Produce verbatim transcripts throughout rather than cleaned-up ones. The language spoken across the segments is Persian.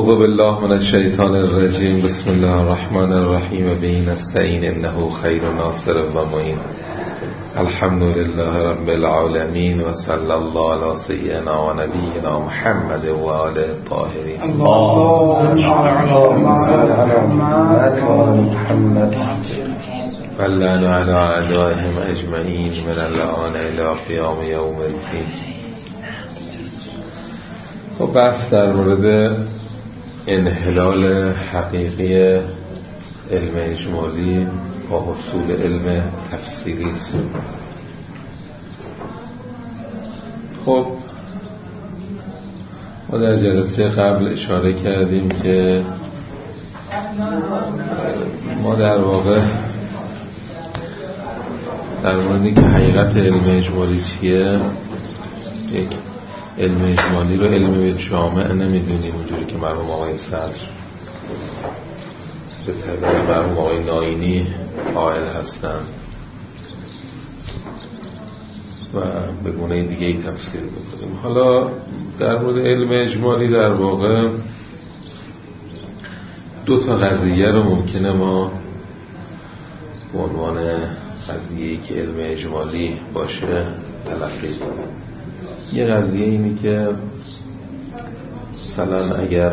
اعوذ بالله من الشیطان الرجیم. بسم الله الرحمن الرحیم و به نستعین انه خیر ناصر و معین. الحمد لله رب العالمین و صلی الله علی سیدنا و نبینا محمد و آله الطاهرین. اللهم صل علی محمد و لعن علی اعدائهم اجمعین من اللعان الی قیام یوم الدین. و بحث در مورد انحلال حقیقی علم اجمالی با حصول علم تفصیلی است. خب ما در جلسه قبل اشاره کردیم که ما در واقع در مورد اینکه حقیقت علم اجمالی چیه، یک علم اجمالی رو علم جامع نمیدونیم اونجوری که مرحوم آقای صدر به طبع مرحوم آقای ناینی قائل هستن و به گونه دیگه ای تفسیر بکنیم. حالا در مورد علم اجمالی در واقع دو تا قضیه رو ممکنه ما به عنوان قضیه‌ای که علم اجمالی باشه تلقی کنیم. یه قضیه اینی که مثلا اگر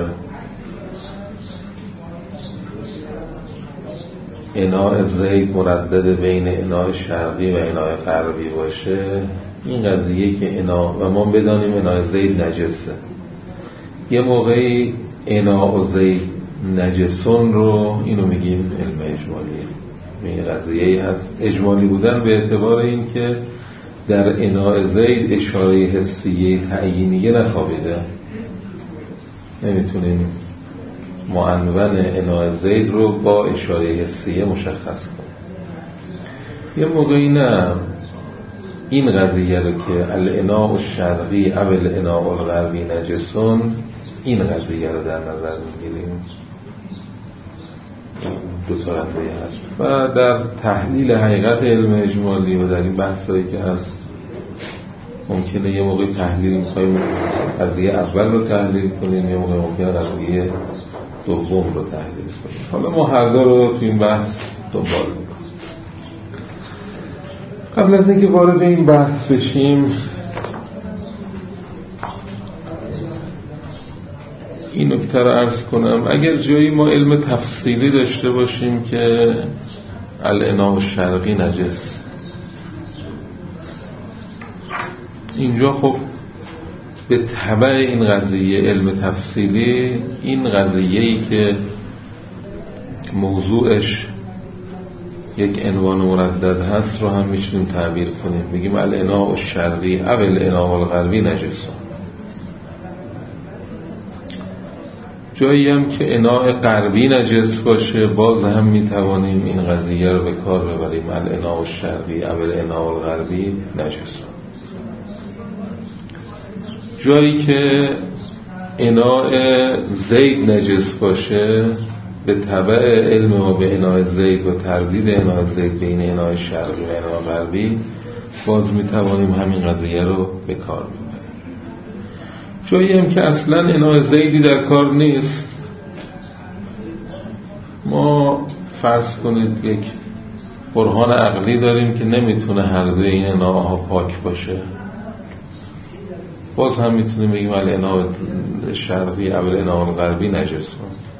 اناء زید مردد بین اناء شرقی و اناء غربی باشه، این قضیه که اناء و ما بدانیم اناء زید نجسه، یه موقعی اناء زید نجسون رو اینو میگیم علم اجمالیه. این قضیه هست اجمالی بودن به اعتبار این که در اناء زید اشاره حسیه تعیینیه نخوابیده، نمیتونیم معنون اناء زید رو با اشاره حسیه مشخص کنیم. یه موقعی نه، این قضیه رو که الاناء الشرقی او الاناء الغربی نجسون، این قضیه رو در نظر میگیریم. دو تا قضیه هست و در تحلیل حقیقت علم اجمالی و در این بحثایی که هست ممکنه یه موقع تحلیل می‌خوایم قضیه اول رو تحلیل کنیم، یه موقع ممکنه قضیه دوم رو تحلیل کنیم. حالا ما هر دو رو تو این بحث دنبال می‌کنیم. قبل از اینکه وارد این بحث بشیم این نکته رو عرض کنم. اگر جایی ما علم تفصیلی داشته باشیم که الاناء الشرقی نجس، اینجا خب به تبع این قضیه علم تفصیلی، این قضیه‌ای که موضوعش یک عنوان مردد هست رو هم میتونیم تعبیر کنیم، بگیم الاناء الشرقی او الاناء الغربی نجس. جایی هم که اناء غربی نجس باشه، باز هم میتوانیم این قضیه رو به کار ببریم الاناء الشرقی او الاناء الغربی نجس. جایی که اناء زید نجس باشه، به تبع علم ما به اناء زید و تردید اناء زید بین اناء شرقی و اناء غربی، باز میتوانیم همین قضیه رو به کار ببریم. جایی هم که اصلا اناء زیدی در کار نیست، ما فرض کنید یک برهان عقلی داریم که نمیتونه هر دوی این اناء ها پاک باشه، باز هم میتونیم بگیم الاناء شرقی او الاناء غربی نجس.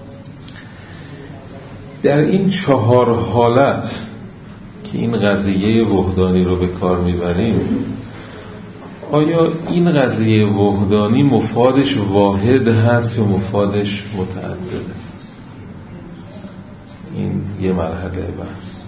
در این چهار حالت که این قضیه وحدانی رو به کار میبریم، آیا این قضیه وحدانی مفادش واحد هست یا مفادش متعدده؟ این یه مرحله بحث.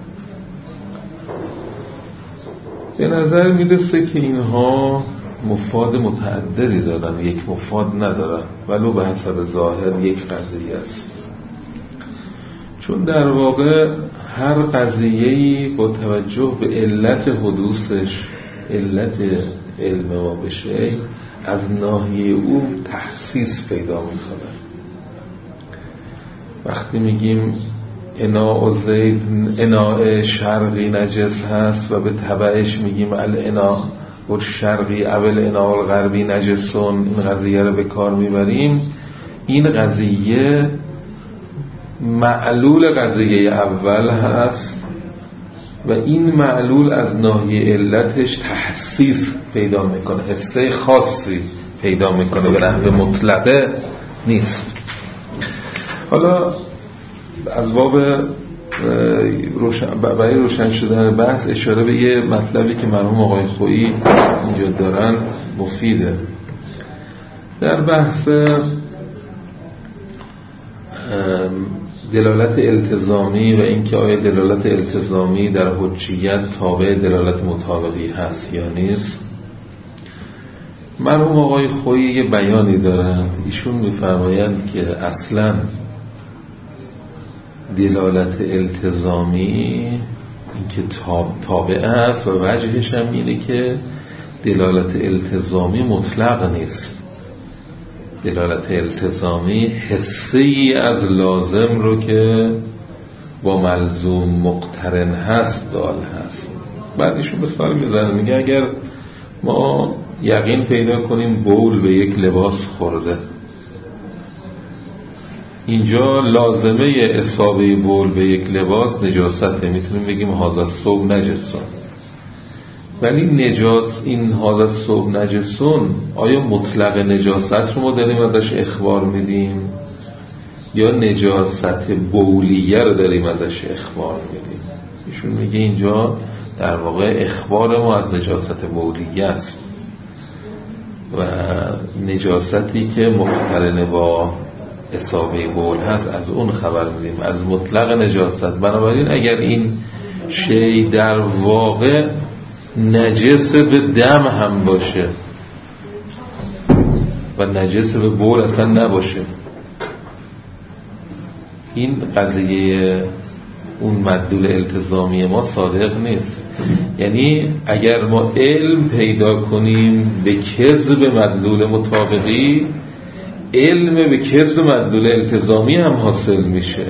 به نظر میرسه که اینها مفاد متعددی دارن، یک مفاد ندارن، ولو به حسب ظاهر یک قضیه است. چون در واقع هر قضیه‌ای با توجه به علت حدوثش، علت علم ما بشه، از ناحیه او تخصیص پیدا میکنه. وقتی میگیم اناء زید اناء شرقی نجس هست و به تبعش میگیم الاناء الشرقی او الاناء الغربی نجسون، این قضیه رو به کار میبریم، این قضیه معلول قضیه اول هست و این معلول از ناحیه علتش تحسیس پیدا میکنه، حسه خاصی پیدا میکنه، به نحو مطلقه نیست. حالا از باب روشن برای روشن شدن بحث اشاره به یه مطلبی که مرحوم آقای خویی اینجا دارن مفیده. در بحث دلالت التزامی و اینکه آیا دلالت التزامی در حجیت تابع دلالت مطابقی هست یا نیست، مرحوم آقای خویی یه بیانی دارند. ایشون می‌فرمایند که اصلاً دلالت التزامی اینکه تابع است و وجهش هم اینه که دلالت التزامی مطلق نیست. دلالت التزامی حسی از لازم رو که با ملزوم مقترن هست دال هست. بعد ایشون مثال میزنه، میگه اگر ما یقین پیدا کنیم بول به یک لباس خورده، اینجا لازمه اصابه بول به یک لباس نجاسته، میتونیم بگیم هذا الثوب نجسون. ولی نجاس این هذا الثوب نجسون، آیا مطلق نجاست رو ما داریم ازش اخبار میدیم یا نجاست بولیه رو داریم ازش اخبار میدیم؟ ایشون میگه اینجا در واقع اخبار ما از نجاست بولیه است و نجاستی که مقترن با اصابه بول هست از اون خبر میدیم، از مطلق نجاست. بنابراین اگر این شی در واقع نجس به دم هم باشه و نجس به بول اصلا نباشه، این قضیه اون مدلول التزامی ما صادق نیست. یعنی اگر ما علم پیدا کنیم به کذب مدلول مطابقی، علم به کذب مدلول التزامی هم حاصل میشه،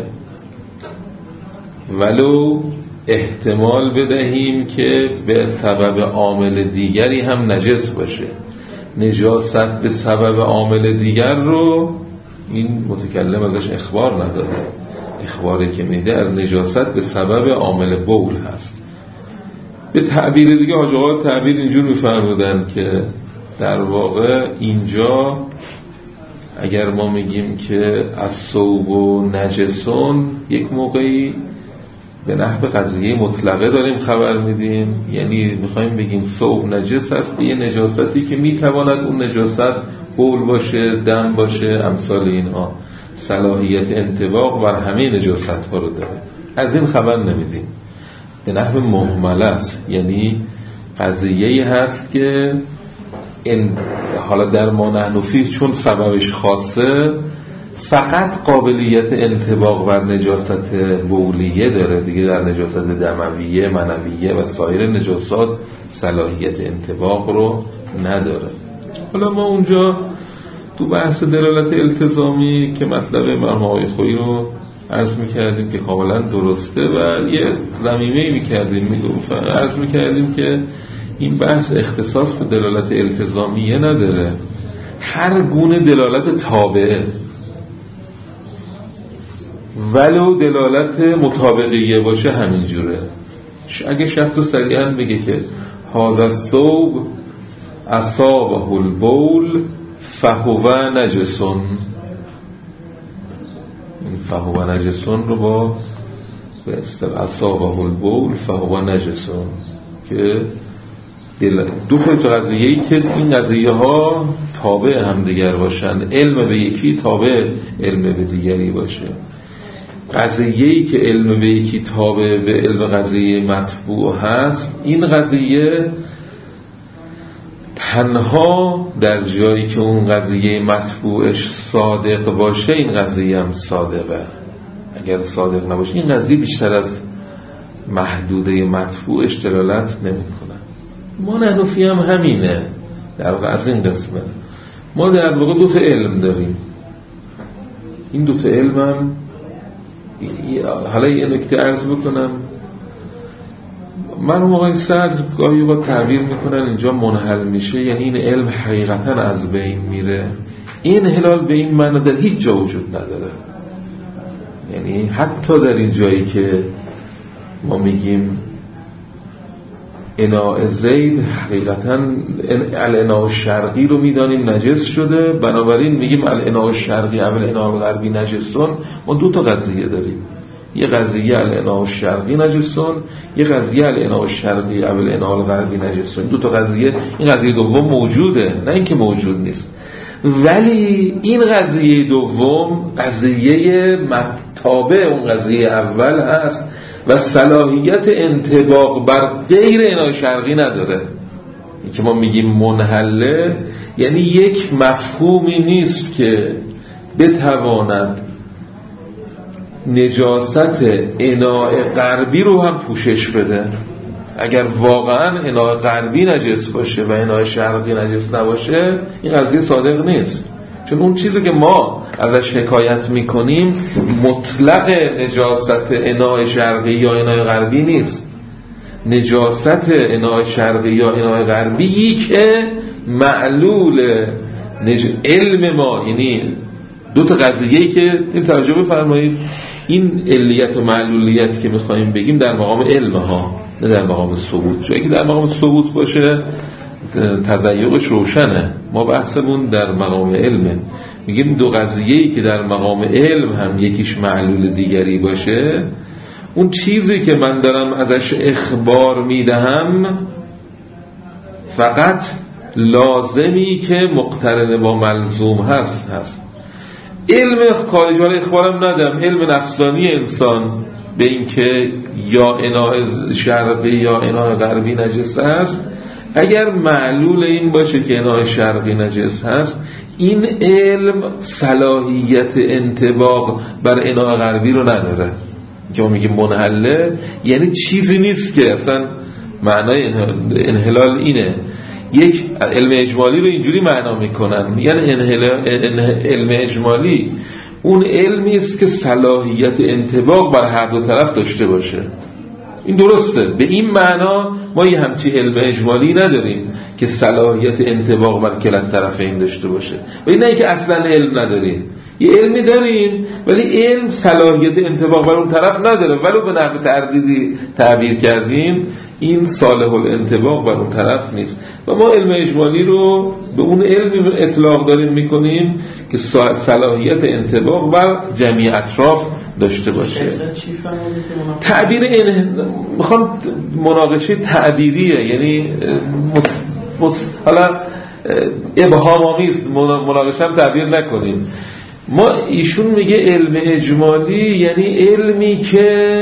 ولو احتمال بدهیم که به سبب عامل دیگری هم نجس باشه. نجاست به سبب عامل دیگر رو این متکلم ازش اخبار نداره، اخباری که میده از نجاست به سبب عامل بول هست. به تعبیر دیگه حاج آقا تعبیر اینجور میفرمودن که در واقع اینجا اگر ما میگیم که از ثوب و نجسون، یک موقعی به نحو قضیه مطلقه داریم خبر میدیم، یعنی میخوایم بگیم ثوب نجس است به یه نجاستی که میتواند اون نجاست بول باشه، دم باشه، امثال اینها، صلاحیت انطباق بر همه نجاست ها رو داره. از این خبر نمیدیم، به نحو مهمل است، یعنی قضیه‌ای هست که این حالا در ما نحن فیه چون سببش خاصه فقط قابلیت انطباق بر نجاست بولیه داره دیگه، در نجاست دمویه، منویه و سایر نجاسات صلاحیت انطباق رو نداره. حالا ما اونجا تو بحث دلالت التزامی که مطلب مرحوم آقای خویی رو عرض میکردیم که کاملا درسته و یه ضمیمه‌ای میکردیم، میگفتم عرض میکردیم که این بحث اختصاص به دلالت التزامیه نداره، هر گونه دلالت تابعه ولو دلالت مطابقیه باشه همینجوره. اگه شخص صریحاً بگه که هذا الثوب اصابه البول فهو نجسون، این فهو نجسون رو با به اصطلاح اصابه البول فهو نجسون که دو تا قضیه‌ای که این قضیه ها تابع هم دیگر باشن، علم به یکی تابع علم به دیگری باشه. قضیه‌ای که علم به یکی تابع به علم قضیه مطبوع هست، این قضیه تنها در جایی که اون قضیه مطبوعش صادق باشه این قضیه هم صادقه، اگر صادق نباشه این قضیه بیشتر از محدوده مطبوعش دلالت نمی‌کنه. ما نحنفی هم همینه، در واقع از این قسمه ما در واقع دو تا علم داریم. این دو تا علم هم حالا یه نکته عرض بکنم، مرحوم آقای صدر گاهی با تعبیر میکنن اینجا منحل میشه، یعنی این علم حقیقتا از بین میره، این انحلال به این معنی در هیچ جا وجود نداره. یعنی حتی در این جایی که ما میگیم اناء زید حقیقتا الاناء الشرقی رو میدانیم نجس شده، بنابراین میگیم الاناء الشرقی اول اناء الغربی نجسون. ما دو تا قضیه داریم، یه قضیه الاناء الشرقی نجسون، یه قضیه الاناء الشرقی اول اناء الغربی نجسون. دو تا قضیه، این قضیه دوم موجوده، نه اینکه موجود نیست، ولی این قضیه دوم قضیه تابع اون قضیه اول هست و صلاحیت انطباق بر غیر اناء شرقی نداره. این که ما میگیم منحله یعنی یک مفهومی نیست که بتواند نجاست اناء غربی رو هم پوشش بده. اگر واقعا اناء غربی نجس باشه و اناء شرقی نجس نباشه، این قضیه صادق نیست، چون اون چیزی که ما ازش حکایت میکنیم مطلق نجاست اناء شرقی یا اناء غربی نیست. نجاست اناء شرقی یا اناء غربی که معلول نج... علم ما، یعنی دو تا قضیه‌ای که این توجه بفرمایید، این علیت و معلولیت که میخوایم بگیم در مقام علم ها، نه در مقام ثبوت. جایی که در مقام ثبوت باشه تضیقش روشنه، ما بحثمون در مقام علمه. میگیم دو قضیه‌ای که در مقام علم هم یکیش معلول دیگری باشه، اون چیزی که من دارم ازش اخبار میدهم فقط لازمی که مقترن با ملزوم هست هست علم خارج حال اخبارم ندم، علم نفسانی انسان به این که یا اناء شرقی یا اناء غربی نجس هست، اگر معلول این باشه که اناء شرقی نجس هست، این علم صلاحیت انطباق بر اناء غربی رو نداره. که ما میگیم منحله یعنی چیزی نیست که اصلا معنای انحلال اینه. یک علم اجمالی رو اینجوری معنا میکنن، یعنی علم اجمالی اون علمی است که صلاحیت انطباق بر هر دو طرف داشته باشه. این درسته، به این معنا ما یه همچی علم اجمالی نداریم که صلاحیت انطباق بر کلا طرفین داشته باشه، ولی نه اینکه اصلا علم نداریم، یه علمی داریم ولی علم صلاحیت انطباق بر اون طرف نداره، ولو به نحو تردیدی تعبیر کردیم این صالح الانطباق بر اون طرف نیست. و ما علم اجمالی رو به اون علمی اطلاق داریم میکنیم که صلاحیت انطباق بر جمعی اطراف داشته باشه. تعبیر این میخوام مناقشه تعبیریه، یعنی مص... مص... حالا ابهام آمیز مناقشه هم تعبیر نکنیم. ما ایشون میگه علم اجمالی یعنی علمی که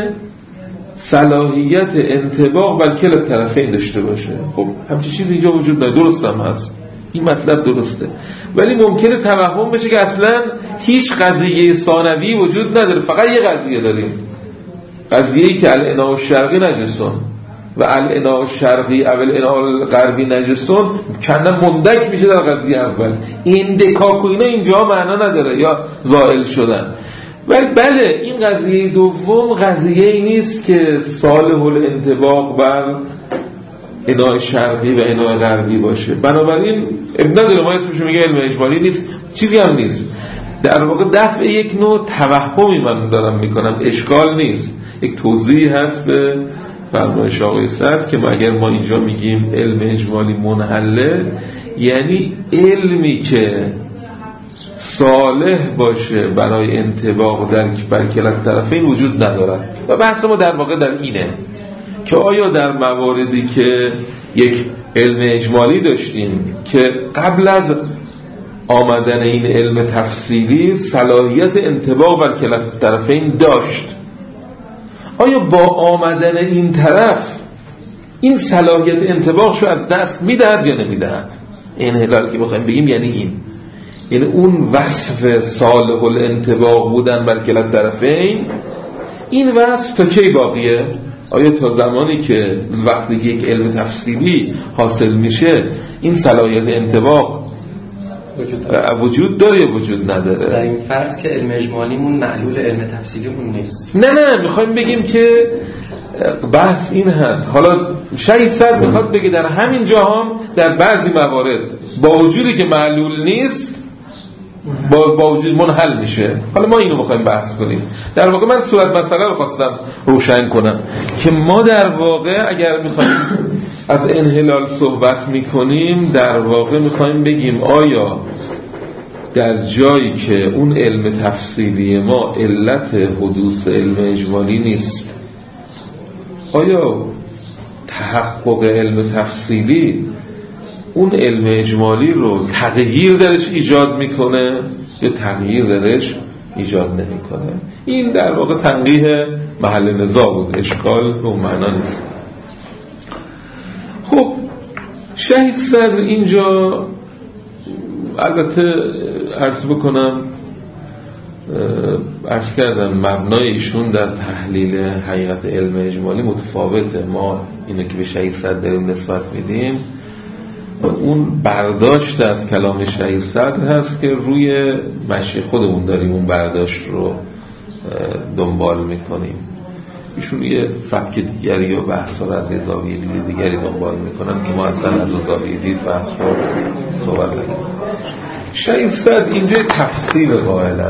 صلاحیت انطباق بر کل طرفین داشته باشه. خب همچین چیز اینجا وجود نداره، درست هم هست، این مطلب درسته، ولی ممکنه توهم بشه که اصلا هیچ قضیه ثانوی وجود نداره، فقط یه قضیه داریم، قضیه‌ای که الاناء الشرقی نجسون و الاناء الشرقی اول اناء الغربی نجسون، کنه مندک میشه در قضیه اول. این دکاک و اینا اینجا معنا نداره یا زائل شدن. ولی بله این قضیه دوم قضیه ای نیست که صالح الانطباق بر اناء شرقی و اناء غربی باشه، بنابراین ابن نداره ما اسمش میگه علم اجمالی نیست، چیزی هم نیست. در واقع دفع یک نوع توهمی من دارم میکنم، اشکال نیست. یک توضیح هست به فرمایش آقای سعد که ما اگر ما اینجا میگیم علم اجمالی منحله یعنی علمی که صالح باشه برای انطباق در بر کلا طرفین وجود ندارد. و بحث ما در واقع در اینه که آیا در مواردی که یک علم اجمالی داشتیم که قبل از آمدن این علم تفصیلی صلاحیت انطباق بر کلا طرفین داشت، آیا با آمدن این طرف این صلاحیت انطباقشو از دست میدهد یا نمیدهد؟ انحلال که بخوایم بگیم یعنی این، یعنی اون وصف صالح الانطباق بودن بر کلا طرفین، این وصف تا کی باقیه؟ آیا تا زمانی که وقتی یک علم تفصیلی حاصل میشه این صلاحیت انطباق وجود داره یا وجود نداره؟ در این فرض که علم اجمالیمون معلول علم تفصیلیمون نیست. نه نه میخوایم بگیم که بحث این هست. حالا شهید سر میخواد بگه در همین جا هم در بعضی موارد با وجودی که معلول نیست با با وجود منحل میشه. حالا ما اینو میخوایم بحث کنیم. در واقع من صورت مسئله رو خواستم روشن کنم که ما در واقع اگر میخوایم از انحلال صحبت میکنیم در واقع میخوایم بگیم آیا در جایی که اون علم تفصیلی ما علت حدوث علم اجمالی نیست، آیا تحقق علم تفصیلی اون علم اجمالی رو تغییر درش ایجاد میکنه یا تغییر درش ایجاد نمیکنه؟ این در واقع تنقیح محل نزاع بود، اشکال به اون معنا نیست. خب شهید صدر اینجا البته عرض بکنم عرض کردم مبنای ایشون در تحلیل حقیقت علم اجمالی متفاوته. ما اینو که به شهید صدر داریم نسبت میدیم، اون برداشت از کلام شهید صدر هست که روی مشی خودمون داریم اون برداشت رو دنبال میکنیم. ایشون یه سبک دیگری و بحث رو از یه زاویه دید دیگری دنبال میکنن که ما اصلا از اون زاویه دید بحث رو صحبت کنیم. شهید صدر اینجا تفصیل قائلن،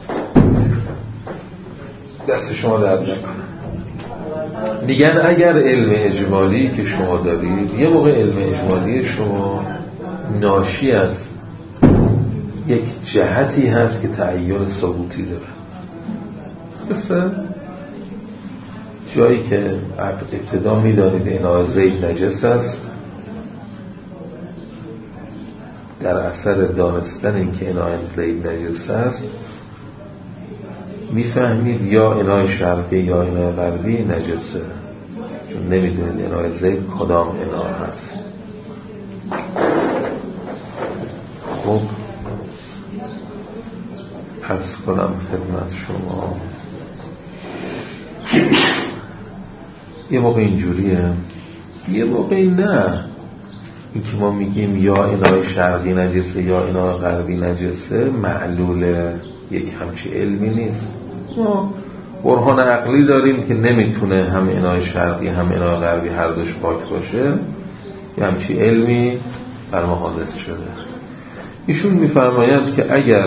دست شما درد نکنه. میگن اگر علم اجمالی که شما دارید یه موقع علم اجمالی شما ناشی از یک جهتی هست که تعین ثبوتی داره، مثل جایی که ابتدا میدانید اناء زید نجس است، در اثر دانستن این که اناء زید نجس است میفهمید یا اناء شرقی یا اناء غربی نجسه، چون نمیدونید اناء زید کدام اناء هست. خب عرض کنم خدمت شما یه موقع اینجوریه، یه موقع نه. این که ما میگیم یا اناء شرقی نجسه یا اناء غربی نجسه معلول یک همچی علمی نیست. ما برهان عقلی داریم که نمیتونه هم اناء شرقی هم اناء غربی هر دوش پاک باشه، یه همچی علمی بر ما حادث شده. ایشون میفرمایند که اگر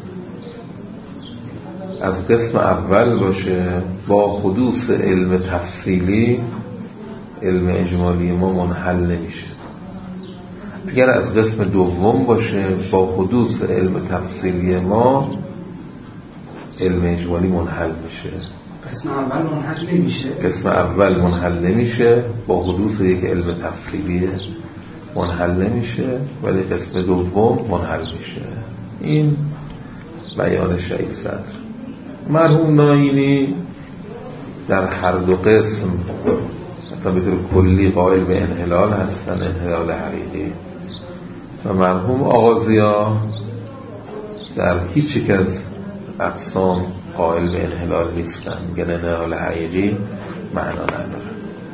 از قسم اول باشه با حدوث علم تفصیلی علم اجمالی ما منحل نمیشه، اگر از قسم دوم باشه با حدوث علم تفصیلی ما علم اجمالی منحل میشه. قسم اول منحل نمیشه قسم اول منحل نمیشه با حدوث یک علم تفصیلی منحل نمیشه، ولی قسم دوم منحل میشه. این بیان شهید صدر. مرحوم ناینی در هر دو قسم حتی به طور کلی قائل به انحلال هستن، انحلال حقیقی، و مرحوم آغازیا در هیچ یک از اقسام قائل به انحلال نیستن، میگن انحلال حقیقی معنا نداره.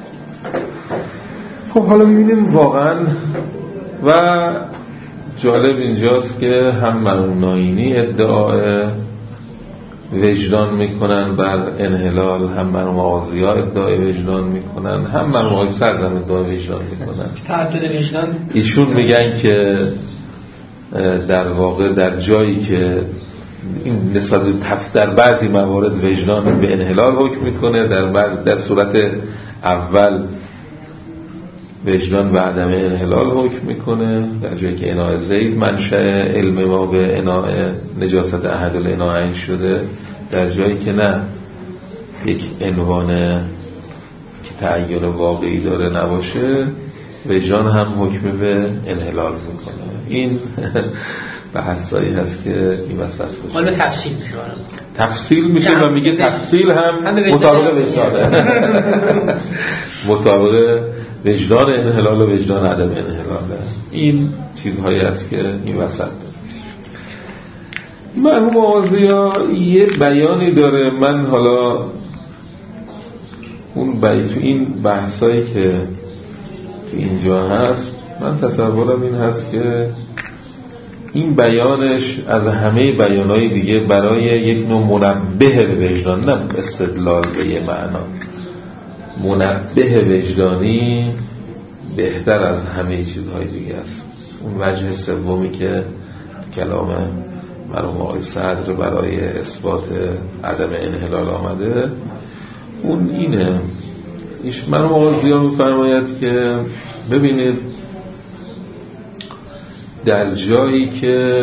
خب حالا میبینیم واقعا و جالب اینجاست که هم مرحوم ناینی ادعای وجدان میکنن بر انحلال، هم مرحوم آغازیا ادعای وجدان میکنن، هم مرحوم آقای صدر هم ادعای وجدان میکنن. تعدد وجدان ایشون میگن که در واقع در جایی که این نسبت به تف در بعضی موارد وجدان به انحلال حکم میکنه، در بعض در صورت اول وجدان به عدم انحلال حکم میکنه، در جایی که اناء زید منشأ علم ما به اناء نجاست احد الاناءین شده، در جایی که نه یک عنوان که تعین واقعی داره نباشه وجدان هم حکم به انحلال میکنه. این بحثایی هست که این وسط باشه. حالا تفصیل میشه تفصیل میشه و میگه تفصیل هم مطابق وجدانه مطابق وجدان انحلال و وجدان عدم انحلاله. این چیزهایی هست که این وسط داره. مرحوم آغازیا یه بیانی داره، من حالا اون بی تو این بحثایی که تو اینجا هست من تصورم این هست که این بیانش از همه بیانهای دیگه برای یک نوع منبه به وجدان، نه استدلال به یه معنا، منبه وجدانی بهتر از همه چیزهای دیگه است. اون وجه سومی که کلام مرحوم آقای صدر برای اثبات عدم انحلال آمده، اون اینه. ایش مرحوم آقای ضیا می‌فرماید که ببینید در جایی که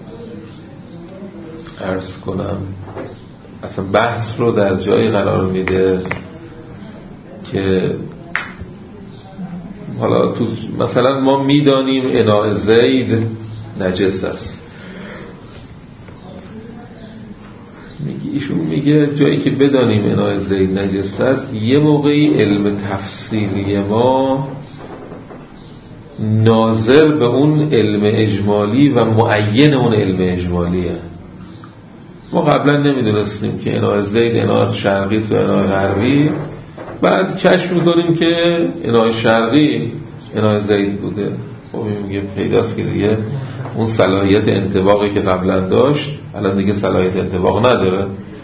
عرض کنم اصلا بحث رو در جایی قرار میده که حالا تو مثلا ما میدانیم اناء زید نجس است، میگه ایشون میگه جایی که بدانیم اناء زید نجس است، یه موقعی علم تفصیلی ما ناظر به اون علم اجمالی و معین اون علم اجمالیه. ما قبلا نمیدونستیم که اناء زید اناء شرقی است و اناء غربی، بعد کشف میکنیم که اناء شرقی اناء زید بوده. خب میگه پیداست که دیگه اون صلاحیت انطباقی که قبلا داشت الان دیگه صلاحیت انطباق نداره.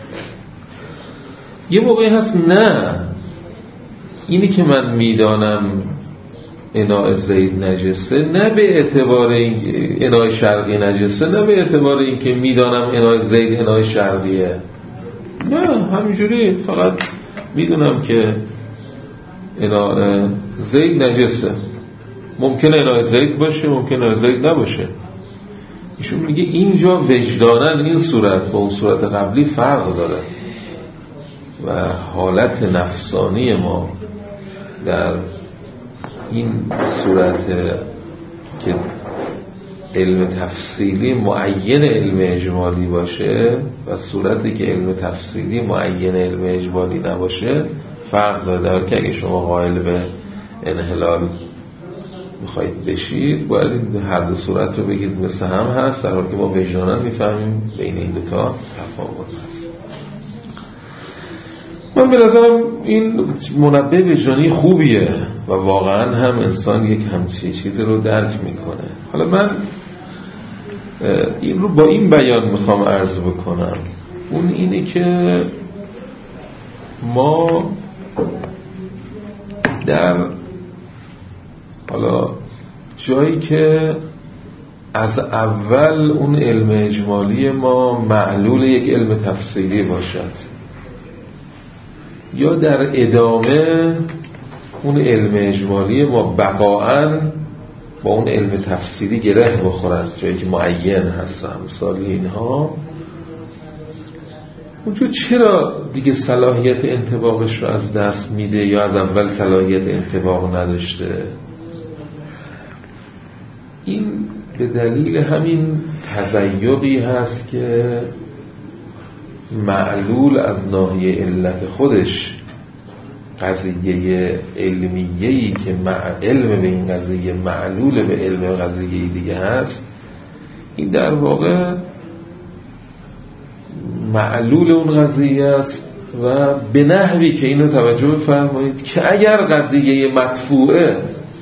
یه موقعی هست نه، اینی که من میدانم اناء زید نجسه نه به اعتبار این اناء شرقی نجسه، نه به اعتبار این که میدانم اناء زید اناء شرقیه، نه همینجوری فقط میدونم که اناء زید نجسه. ممکنه اناء زید باشه، ممکنه اناء زید نباشه. ایشون میگه اینجا وجداناً این صورت با اون صورت قبلی فرق داره و حالت نفسانی ما در این صورت که علم تفصیلی معین علم اجمالی باشه و صورتی که علم تفصیلی معین علم اجمالی نباشه فرق داره. در که اگه شما قائل به انحلال میخواید بشید باید این هر دو صورت رو بگید مثل هم هست، در حالی که ما وجداناً میفهمیم بین این دوتا تفاوت هست. من به نظرم این منبه وجدانی خوبیه و واقعا هم انسان یک همچین چیزی رو درک میکنه. حالا من این رو با این بیان میخوام عرض بکنم، اون اینه که ما در حالا جایی که از اول اون علم اجمالی ما معلول یک علم تفصیلی باشد یا در ادامه اون علم اجمالی ما بقاعاً با اون علم تفصیلی گره بخورد جایی که معین هست امثال اینها، اونجا چرا دیگه صلاحیت انطباقش رو از دست میده یا از اول صلاحیت انطباق نداشته؟ این به دلیل همین تزیقی هست که معلول از ناحیه علت خودش قضیه علمیه‌ای که علم به این قضیه معلول به علم قضیه دیگه هست، این در واقع معلول اون قضیه است و به نحوی که اینو توجه بفرمایید که اگر قضیه مطبوعه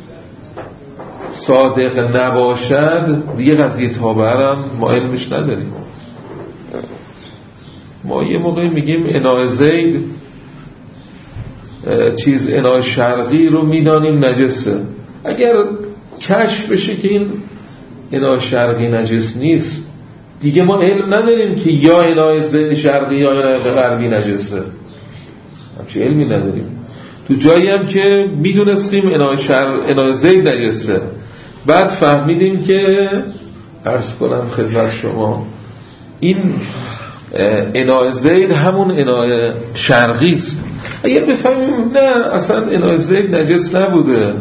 صادق نباشد دیگه قضیه تابعه هم ما علمش نداریم. ما یه موقع میگیم اناء زید چیز اناء شرقی رو میدانیم نجسه، اگر کشف بشه که این اناء شرقی نجس نیست دیگه ما علم نداریم که یا اناء زید شرقی یا اناء غربی نجسه، همچه علمی نداریم. تو جایی هم که میدونستیم اناء شرق اناء زید نجسه، بعد فهمیدیم که عرض کنم خدمت شما این اناء زید همون اناء شرقی است. اگر بفهمیم نه اصلا اناء زید نجس نبوده،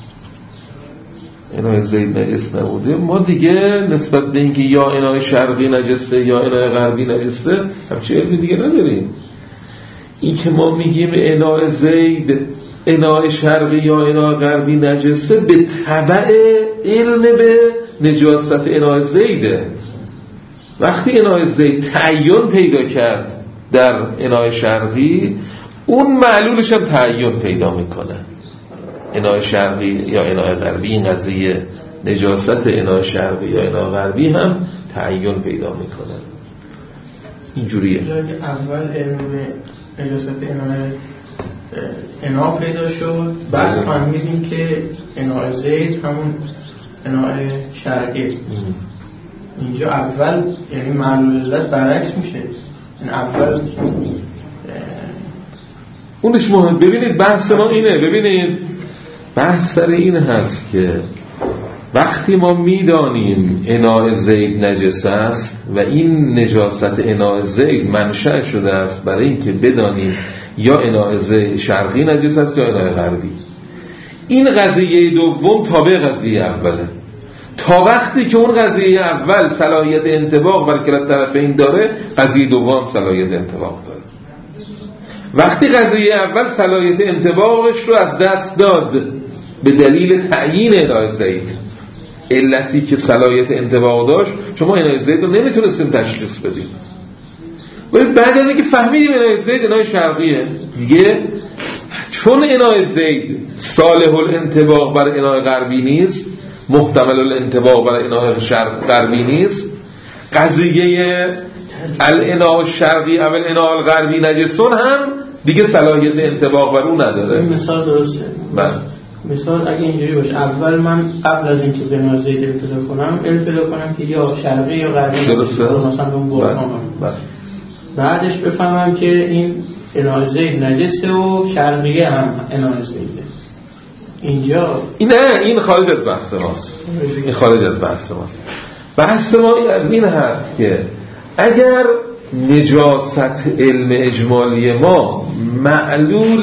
اناء زید نجس نبوده، ما دیگه نسبت به اینکه یا اناء شرقی نجسه یا اناء غربی نجسه همچه علمی دیگه نداریم. این که ما میگیم اناء زید اناء شرقی یا اناء غربی نجسه به تبع علم به نجاست اناء زیده. وقتی اناء زید تعین پیدا کرد در اناء شرقی، اون معلولش هم تعین پیدا میکنه. اناء شرقی یا اناء غربی، این قضیه نجاست اناء شرقی یا اناء غربی هم تعین پیدا میکنه. اینجوریه. جایی که اول علم نجاست اناء اناء پیدا شد، بعد فهمیدیم که اناء زید همون اناء شرقی. اینجا اول یعنی معلول علت برعکس میشه، این اول اونش مهم. ببینید بحث ما اینه، ببینید بحث سر این هست که وقتی ما میدانیم اناء زید نجس است و این نجاست اناء زید منشأ شده است برای اینکه بدانیم یا اناء زید شرقی نجس است یا اناء غربی، این قضیه دوم تابع قضیه اوله. تا وقتی که اون قضیه اول صلاحیت انطباق بر کلا طرفین داره، قضیه دوم صلاحیت انطباق داره. وقتی قضیه اول صلاحیت انطباقش رو از دست داد به دلیل تعیین اناء زید، علتی که صلاحیت انطباق داشت، شما اناء زید رو نمیتونستیم تشخیص بدیم، ولی بعد از اینکه فهمیدیم اناء زید اناء شرقیه دیگه، چون اناء زید صالح الانطباق بر اناء غربی نیست، محتمل الانطباق بر اناء شرق غربی نیست، قضیه الاناء الشرقی او الاناء الغربی نجسون هم دیگه صلاحیت انطباق بر اون نداره. این مثال درسته. بله. مثال اگه اینجوری باشه، اول من قبل از اینکه به اناء زید ابتدا کنم ابتدا کنم که یا شرقی یا غربی، درسته، مثلا اون بارها بله. بعدش بفهمم که این اناء زید نجسه و شرقیه هم اناء زیده. اینجا نه، این خارج از بحث ماست، این خارج از بحث ماست. بحث ما این هست که اگر نجاست علم اجمالی ما معلول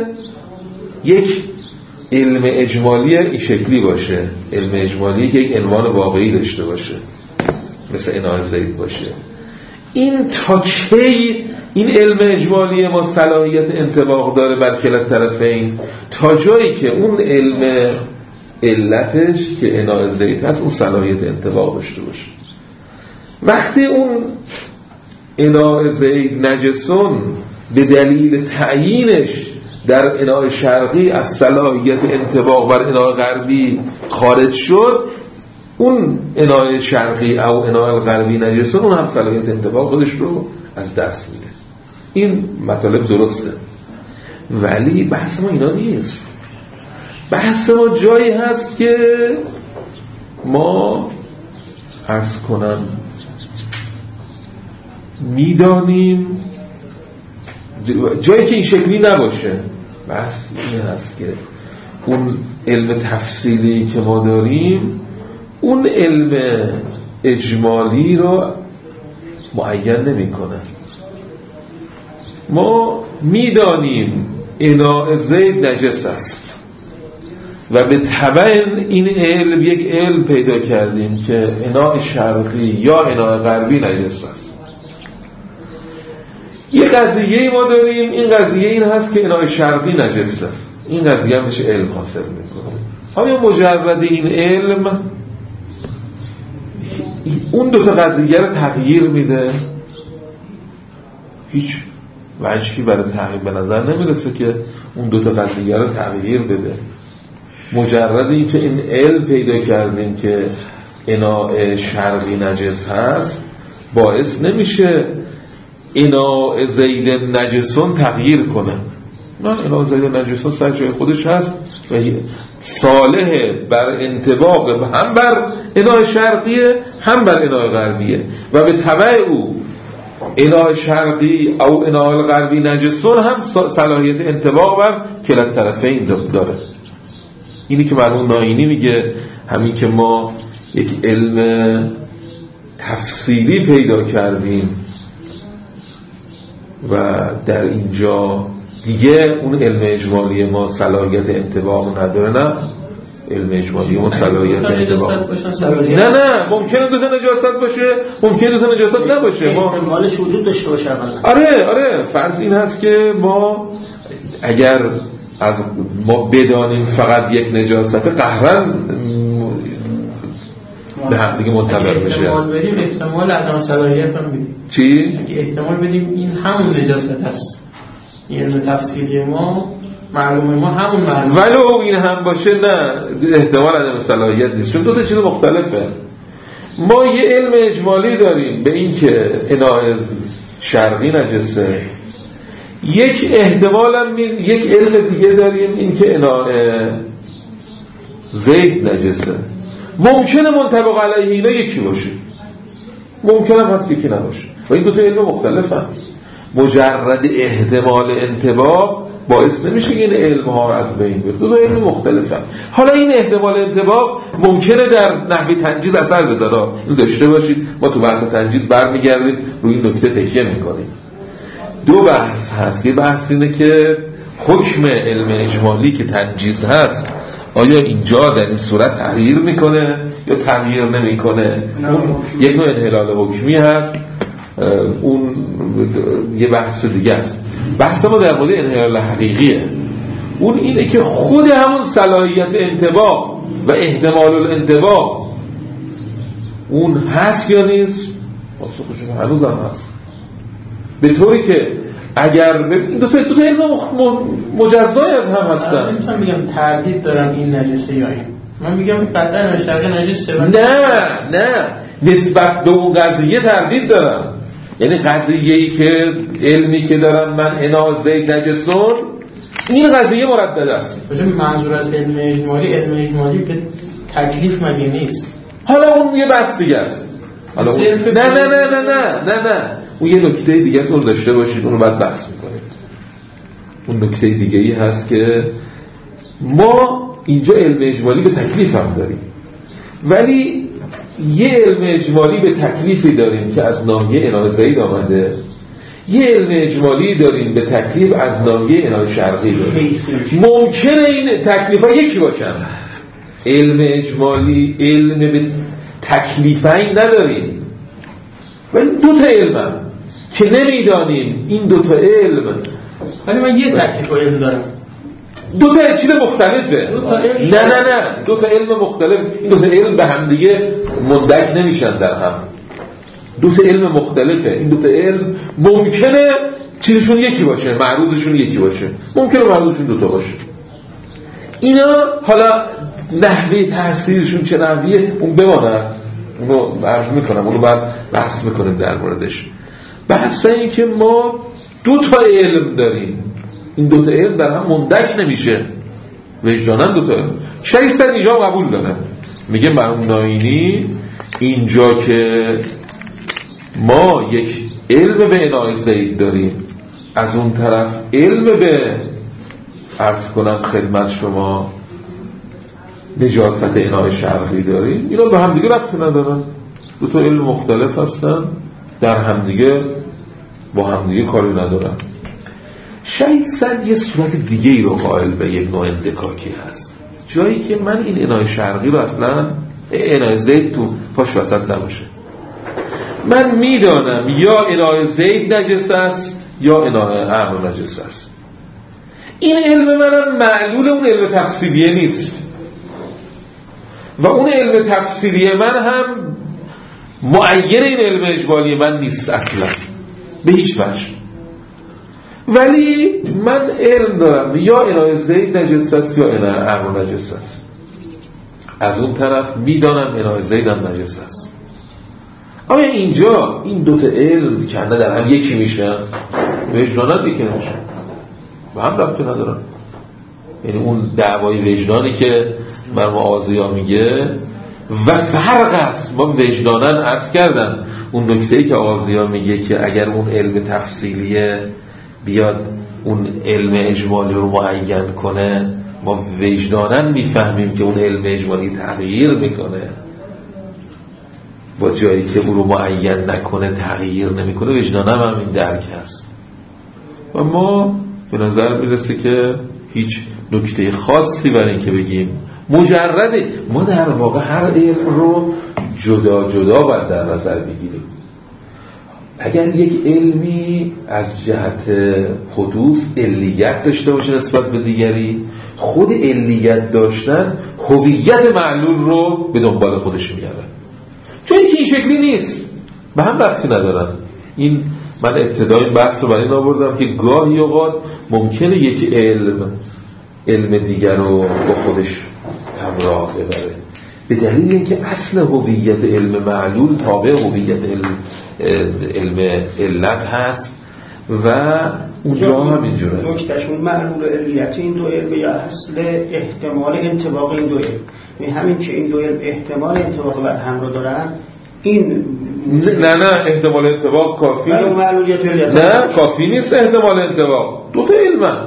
یک علم اجمالی این شکلی باشه، علم اجمالی که یک عنوان واقعی داشته باشه مثل اناء زید باشه، این تا کی این علم اجمالی ما صلاحیت انطباق داره بر کلا طرفین؟ تا جایی که اون علم علتش که اناء زید هست اون صلاحیت انطباق داشته باشه. وقتی اون اناء زید نجسون به دلیل تعیینش در اناء شرقی از صلاحیت انطباق بر اناء غربی خارج شد، اون اناء شرقی او اناء غربی نجسون اون هم صلاحیت انطباق خودش رو از دست میده. این مطالب درسته، ولی بحث ما اینا نیست. بحث ما جایی هست که ما عرض کنم میدانیم، جایی که این شکلی نباشه. بحث این هست که اون علم تفصیلی که ما داریم اون علم اجمالی رو معین نمی کنه. ما میدانیم اناء زید نجس است و به تبع این علم یک علم پیدا کردیم که اناء شرقی یا اناء غربی نجس است. یه قضیه ما داریم، این قضیه این هست که اناء شرقی نجس است، این قضیه هم میشه علم حاصل میکنه. آیا مجرد این علم اون دوتا قضیه رو تغییر میده؟ هیچ وجهی برای تغییر به نظر نمیرسه که اون دوتا قضیه رو تغییر بده. مجرد این که این علم پیدا کردیم که اناء شرقی نجس هست باعث نمیشه اناء زید نجسون تغییر کنه. نه، اناء زید نجسون سر جای خودش هست و صالح بر انطباق هم بر اناء شرقیه هم بر اناء غربیه و به تبع او اناء شرقی او اناء غربی نجسون هم صلاحیت انطباق بر کلا طرفین داره. اینی که مرحوم ناینی میگه همین که ما یک علم تفصیلی پیدا کردیم و در اینجا دیگه اون علم اجمالی ما صلاحیت انطباق نداره. نه، علم اجمالی ما صلاحیت انطباق نه نه ممکنه دو تا نجاست باشه، ممکنه دو تا نجاست نباشه، ما احتمالش وجود داشته باشه. آره آره فرض این هست که ما اگر از ما بدانیم فقط یک نجاست قهرن به هم دیگه منطبق بشه. احتمال بدیم احتمال عدم صلاحیت هم بدیم. چی؟ که احتمال بدیم این همون نجاست هست. این علم تفصیلی ما معلومه ما همون معلومه، ولو این هم باشه نه احتمال عدم صلاحیت نیست، چون دو تا چیز مختلفه. ما یه علم اجمالی داریم به این که اناء شرقی نجسه، یک احتمال هم یک علم دیگه داریم این که اناء زید نجسه. ممکنه منطبق علیه اینا یکی باشه، ممکنه هست که کی نباشه و این دو تا علم مختلفن. مجرد احتمال انطباق باعث نمیشه که این علم ها رو از بین بره. دو تا علم مختلفن. حالا این احتمال انطباق ممکنه در نحوه تنجیز اثر بذاره. این داشته باشید ما تو بحث تنجیز برمیگردیم روی این نکته تکیه میکنیم. دو بحث هست. یه بحث اینه که حکم علم اجمالی که تنجیز هست آیا اینجا در این صورت تغییر میکنه یا تغییر نمیکنه. اون یک نوع انحلال حکمی هست. اون یه بحث دیگه است. بحث ما در مورد انحلال حقیقیه. اون اینه که خود همون صلاحیت انطباق و احتمال الانطباق اون هست یا نیست. پاسخش هنوز هم هست، به طوری که اگر این دو تا دو تا علم مجزای از هم هستن. من نمیتونم بگم تردید دارم این نجسه یا این. من میگم قطعا شرقی نجسه. نه نه نسبت به اون قضیه تردید دارم. یعنی قضیه‌ای که علمی که دارم من انا زید نجسون، این قضیه مردد است. باشه منظور از علم اجمالی علم اجمالی به تکلیف مگه نیست؟ حالا اون یه بحث دیگه است. حالا اون... نه نه نه نه نه نه نه اون یه نکته دیگه است. اون داشته باشید، اون رو بعد بحث می‌کنیم. اون نکته دیگه‌ای هست که ما اینجا علم اجمالی به تکلیف هم داریم، ولی یه علم اجمالی به تکلیفی داریم که از ناحیه عنایت زید آمده، یه علم اجمالی داریم به تکلیف از ناحیه عنایت شرقی داریم. ممکنه این تکلیف‌ها یکی باشن. علم اجمالی علم به تکلیفین نداریم، ولی دو تا علم که نمیدانیم این دو تا علم. ولی من یه تکلیف علم دارم، دو تا چیز مختلفه. دو تا علم نه نه نه دو تا علم مختلف. این دو تا علم به هم دیگه مندرج نمیشن در هم. دو تا علم مختلفه. این دو تا علم ممکنه چیزشون یکی باشه، معروضشون یکی باشه، ممکنه معروضشون دو تا باشه. اینا حالا نحوه تاثیرشون چه نحویه اون بمانه، اونو عرض میکنم، اونو بعد بحث میکنیم در موردش. بحث این که ما دو تا علم داریم، این دو تا علم در هم مندرج نمیشه. وجدانن دو تا علم. شیخ سن اینجا قبول داره، میگه مرحوم ناینی اینجا که ما یک علم به عنایت زید داریم، از اون طرف علم به عرض کنم خدمت شما نجاست عنایت شرقی داریم، اینا به هم دیگه ربطی ندارن. دو تا علم مختلف هستن، در هم دیگه با هم دیگه کاری ندارن. شاید سند یه صورت دیگه ای رو قائل به یک نوع اندکاکی هست، جایی که من این عنایت شرقی رو اصلا عنایت زید تو پاش وسط نباشه. من میدانم یا عنایت زید نجس است یا عنایت عقل نجس است. این علم منم معلول اون علم تفصیلیه نیست و اون علم تفصیلیه من هم معین این علم اجمالی من نیست اصلا به هیچ وجه. ولی من علم دارم یا عنایت زید نجس است یا عنایت عقل نجس است. از اون طرف میدانم عنایت زید هم نجس است. آیا اینجا این دوتا علم که در هم یکی میشن؟ وجدانات یکی نمیشن، به هم ربطی ندارن. یعنی اون دعوای وجدانی که مرحوم آزیا میگه و فرق است. ما وجدانن عرض کردن اون نکته‌ای که آزیا میگه که اگر اون علم تفصیلیه بیاد اون علم اجمالی رو معین کنه، ما وجدانن میفهمیم که اون علم اجمالی تغییر میکنه، با جایی که اون رو معین نکنه تغییر نمیکنه. وجدانن هم این درک هست و ما به نظر میرسه که هیچ نکته خاصی برای این که بگیم مجرده ما در واقع هر علم رو جدا جدا باید در نظر بگیریم. اگر یک علمی از جهت حدوث علیت داشته باشه نسبت به دیگری، خود علیت داشتن هویت معلول رو به دنبال خودش میاره. چون که این شکلی نیست، به هم ربطی ندارن. این من ابتدای بحث رو برای این آوردم که گاهی اوقات ممکنه یک علم علم دیگر رو با خودش همراه ببره به دلیل اینکه اصل هویت علم معلول تابع هویت علم علم علت هست و اونجا هم اینجوره. نکتهشون معلول علیت این دو علم یا اصل احتمال انطباق این دو علم، یعنی همین که این دو علم احتمال انطباق بر هم رو دارن، این نه نه احتمال انطباق کافی نیست. نه کافی نیست احتمال انطباق. دو تا علم،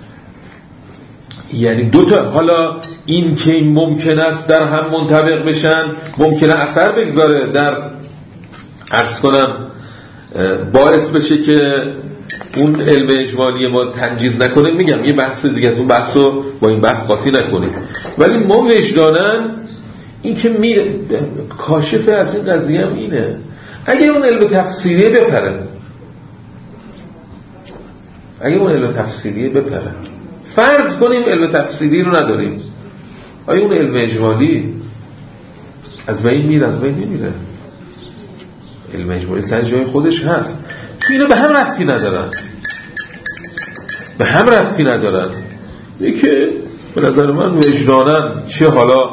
یعنی دو تا. حالا این که ممکن است در هم منطبق بشن، ممکنه اثر بگذاره در عرض کنم باعث بشه که اون علم اجمالی ما تنجیز نکنه. میگم یه بحث دیگه از اون بحثو با این بحث قاطی نکنید، ولی ما وجدانن این که می کاشف از این قضیه هم اینه، اگه اون علم تفسیریه بپره، اگه اون علم تفسیریه بپره، فرض کنیم علم تفسیری رو نداریم، آیا اون علم اجمالی از بین میره؟ از بین نمیره. علم اجمالی سر جای خودش هست، چون اینا به هم ربطی ندارن، به هم ربطی ندارن. یکی به نظر من وجدانن چه حالا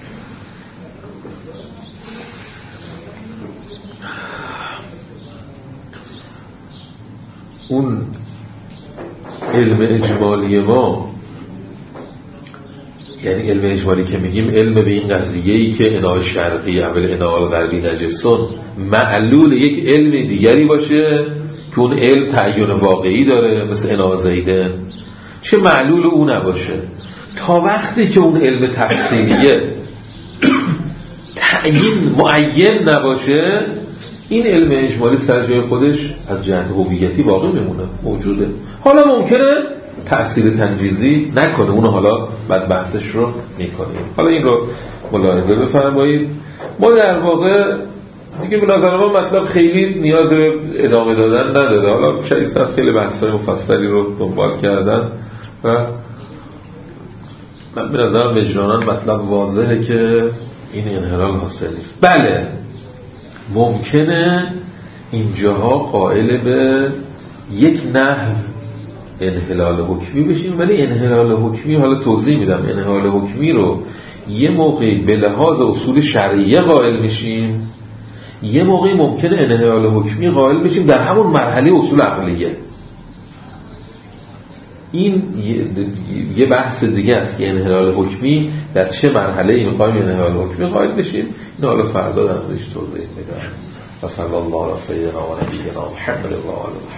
اون علم اجمالی ما، یعنی علم اجمالی که میگیم علم به این قضیه‌ای که اناء شرقی اول اناء غربی نجسون معلول یک علم دیگری باشه که اون علم تعین واقعی داره مثل اناء زیدن، چه معلول او نباشه. تا وقتی که اون علم تفسیریه تعیین معین نباشه، این علم اجمالی سر جای خودش از جهت هویتی باقی میمونه، موجوده. حالا ممکنه تأثیر تنجیزی نکنه، اون حالا بعد بحثش رو میکنیم. حالا این رو ملاحظه بفرمایید. ما در واقع دیگه به نظر ما مطلب خیلی نیاز به ادامه دادن نداره. حالا شاید صد خیلی بحث‌های مفصلی رو دنبال کردن و من به نظرم وجداناً مطلب واضحه که این انحلال حاصل نیست. بله ممکنه اینجاها قائل به یک نحو انحلال حکمی بشیم، ولی انحلال حکمی حالا توضیح میدم. انحلال حکمی رو یه موقعی به لحاظ اصول شرعیه قائل میشیم، یه موقعی ممکنه انحلال حکمی قائل بشیم در همون مرحله اصول عقلیه. این یه بحث دیگه است که انحلال حکمی در چه مرحله‌ای می‌خوایم انحلال حکمی قائل بشیم. این حالا فردا در موردش توضیح میدم. و صلی الله علی سیدنا و نبینا محمد و آله